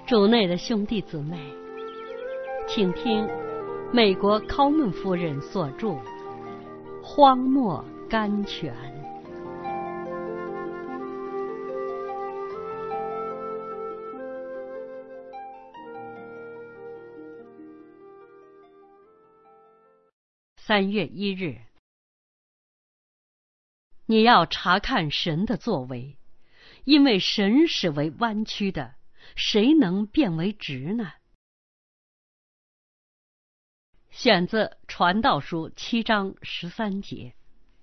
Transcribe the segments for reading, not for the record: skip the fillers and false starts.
主内的兄弟姊妹，请听美国考门夫人所著《荒漠甘泉》。3月1日，你要查看神的作为，因为神使为弯曲的，谁能变为直呢？选自传道书7章13节。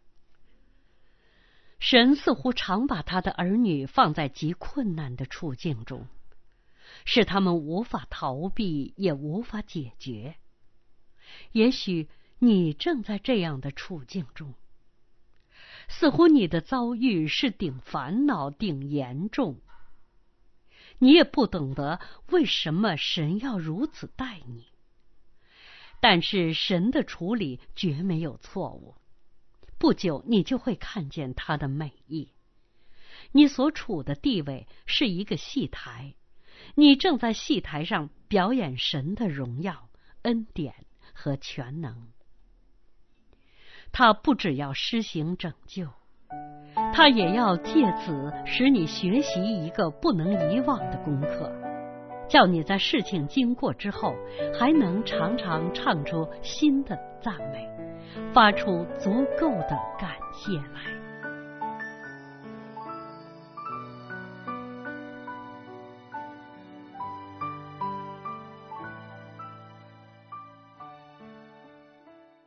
神似乎常把他的儿女放在极困难的处境中，使他们无法逃避，也无法解决。也许你正在这样的处境中，似乎你的遭遇是顶烦恼、顶严重，你也不懂得为什么神要如此待你。但是神的处理绝没有错误，不久你就会看见他的美意。你所处的地位是一个戏台，你正在戏台上表演神的荣耀、恩典和全能。他不只要施行拯救，他也要借此使你学习一个不能遗忘的功课，叫你在事情经过之后，还能常常唱出新的赞美，发出足够的感谢来。